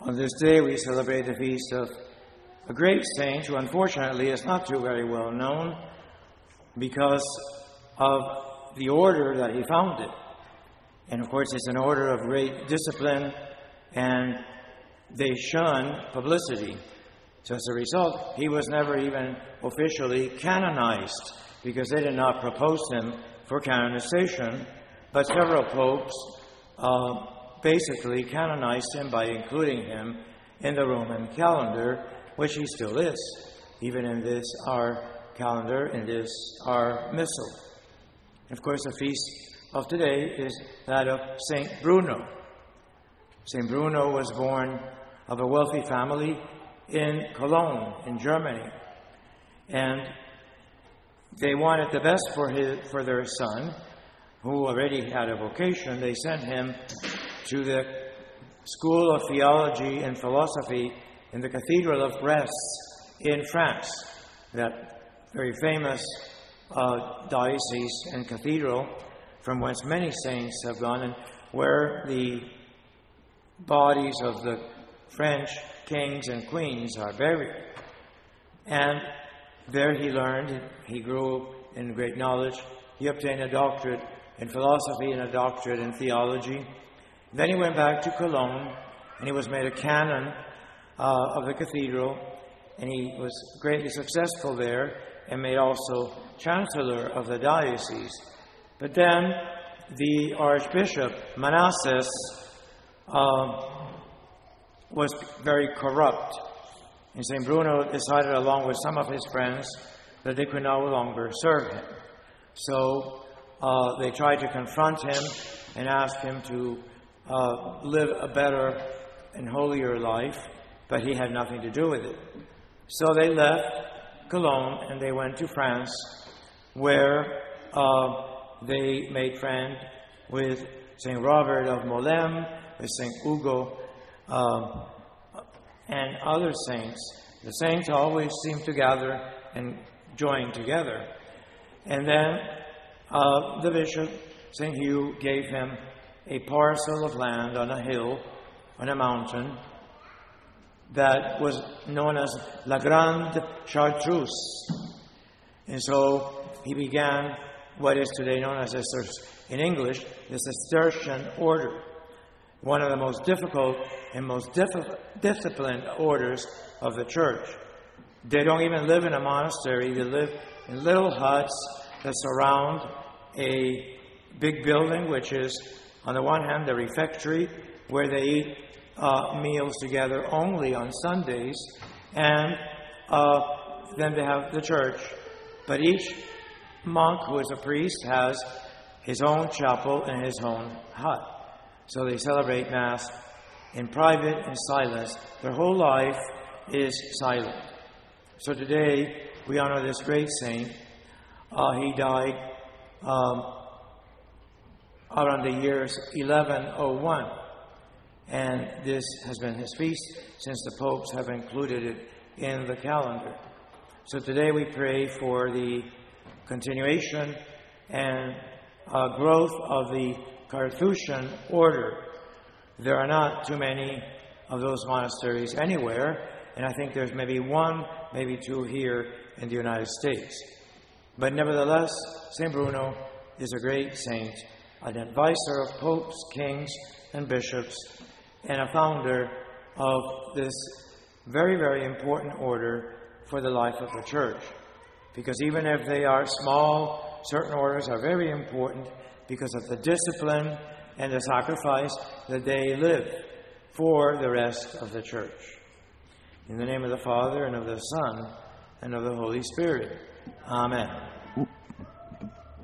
On this day we celebrate the feast of a great saint who unfortunately is not too very well known because of the order that he founded. And of course it's an order of great discipline, and they shun publicity. So as a result, he was never even officially canonized because they did not propose him for canonization, but several popes basically canonized him by including him in the Roman calendar, which he still is, even in this our calendar, in this our missal. And of course, the feast of today is that of St. Bruno. St. Bruno was born of a wealthy family in Cologne, in Germany. And they wanted the best for their son, who already had a vocation. They sent him to the School of Theology and Philosophy in the Cathedral of Brest in France, that very famous diocese and cathedral from whence many saints have gone, and where the bodies of the French kings and queens are buried. And there he learned, he grew in great knowledge. He obtained a doctorate in philosophy and a doctorate in theology. Then he went back to Cologne, and he was made a canon of the cathedral, and he was greatly successful there, and made also chancellor of the diocese. But then the Archbishop Manasses was very corrupt, and St. Bruno decided, along with some of his friends, that they could no longer serve him. So they tried to confront him and ask him to live a better and holier life, but he had nothing to do with it. So they left Cologne and they went to France, where they made friends with St. Robert of Molem, with St. Hugo, and other saints. The saints always seem to gather and join together. And then the bishop, St. Hugh, gave him a parcel of land on a hill, on a mountain, that was known as La Grande Chartreuse. And so he began what is today known as, in English, the Cistercian order, one of the most difficult and most disciplined orders of the church. They don't even live in a monastery. They live in little huts that surround a big building, which is, on the one hand, the refectory, where they eat meals together only on Sundays, and then they have the church. But each monk who is a priest has his own chapel and his own hut. So they celebrate Mass in private and silence. Their whole life is silent. So today we honor this great saint. He died around the years 1101. And this has been his feast since the popes have included it in the calendar. So today we pray for the continuation and growth of the Carthusian order. There are not too many of those monasteries anywhere, and I think there's maybe one, maybe two here in the United States. But nevertheless, St. Bruno is a great saint, an advisor of popes, kings, and bishops, and a founder of this very, very important order for the life of the church. Because even if they are small, certain orders are very important because of the discipline and the sacrifice that they live for the rest of the church. In the name of the Father, and of the Son, and of the Holy Spirit. Amen.